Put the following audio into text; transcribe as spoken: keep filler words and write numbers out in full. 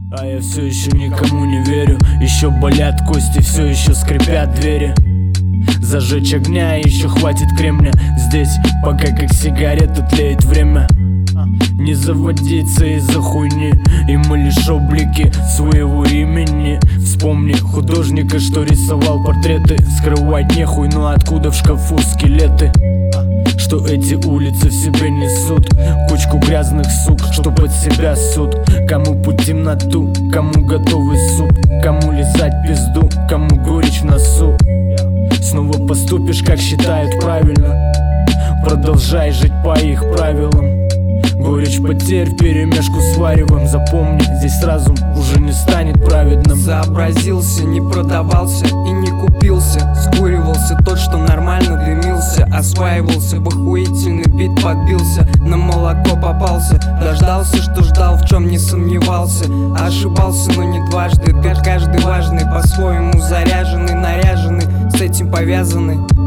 А я все еще никому не верю. Еще болят кости, все еще скрипят двери. Зажечь огня, еще хватит кремня. Здесь пока как сигарета тлеет время. Не заводиться из-за хуйни, и мы лишь облики своего имени. Вспомни художника, что рисовал портреты. Скрывать нехуй, но откуда в шкафу скелеты? Что эти улицы в себе несут кучку грязных сук, что под себя суд. Кому путь в темноту, кому готовый суп, кому лизать пизду, кому горечь в носу. Снова поступишь, как считают правильно, продолжай жить по их правилам. Горечь потерь вперемешку с варевом. Запомни, здесь разум уже не станет праведным. Сообразился, не продавался и не купился. Скуривался тот, что нормально дымился. Осваивался, в охуительный бит подбился. На молоко попался, дождался, что ждал, в чем не сомневался. Ошибался, но не дважды, как каждый важный, по-своему заряженный, наряженный, с этим повязанный.